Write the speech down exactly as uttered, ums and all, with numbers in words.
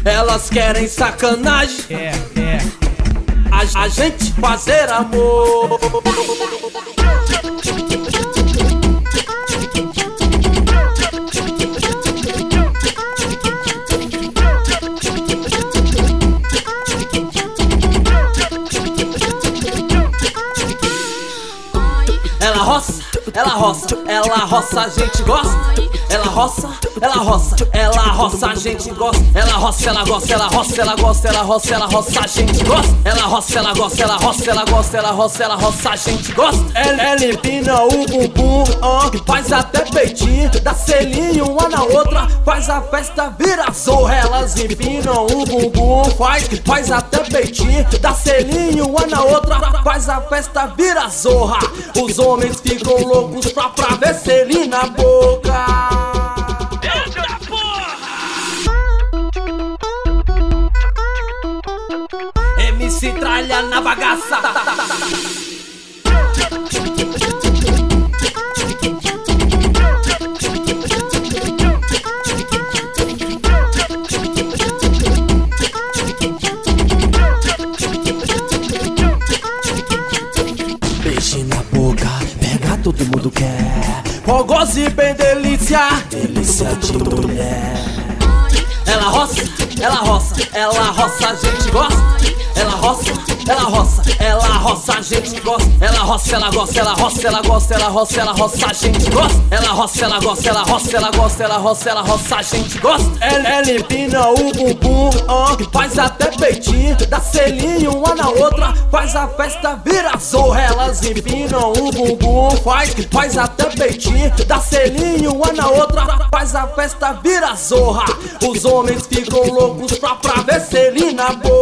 Elas querem sacanagem, É, é. a, a gente fazer amor. Ela roça, ela roça, ela roça, a gente gosta. Ela roça, ela roça, ela roça, a gente gosta. Ela roça, ela gosta, ela roça, ela gosta, ela roça, ela roça, a gente gosta. Ela roça, ela gosta, ela roça, ela gosta, ela roça, ela roça, a gente gosta. Ela, ela empina o bumbum, oh, faz até peitinho, dá selinho uma na outra, faz a festa vira zorra. Elas empinam o bumbum, faz, faz até peitinho, dá selinho uma na outra, faz a festa vira zorra. Os homens ficam loucos pra, pra ver selinho na boca. M C Tralha na bagaça. Beijo na boca, pega, todo mundo quer. Fogose bem delícia, delícia de mulher. Ela roça, ela roça, ela roça, a gente gosta. Ela roça, ela roça, ela roça, a gente gosta. Ela roça, ela gosta, ela roça, ela gosta, ela roça, ela roça, a gente gosta. Ela roça, ela gosta, ela roça, ela gosta, ela roça, ela roça, a gente gosta. Ela, ela empina o bumbum, oh, faz até peitinho, dá selinho uma na outra, faz a festa vira zorra. Elas empinam o bumbum, faz, faz até peitinho, dá selinho uma na outra, faz a festa vira zorra. Os homens ficam loucos pra, pra ver selinho na boca.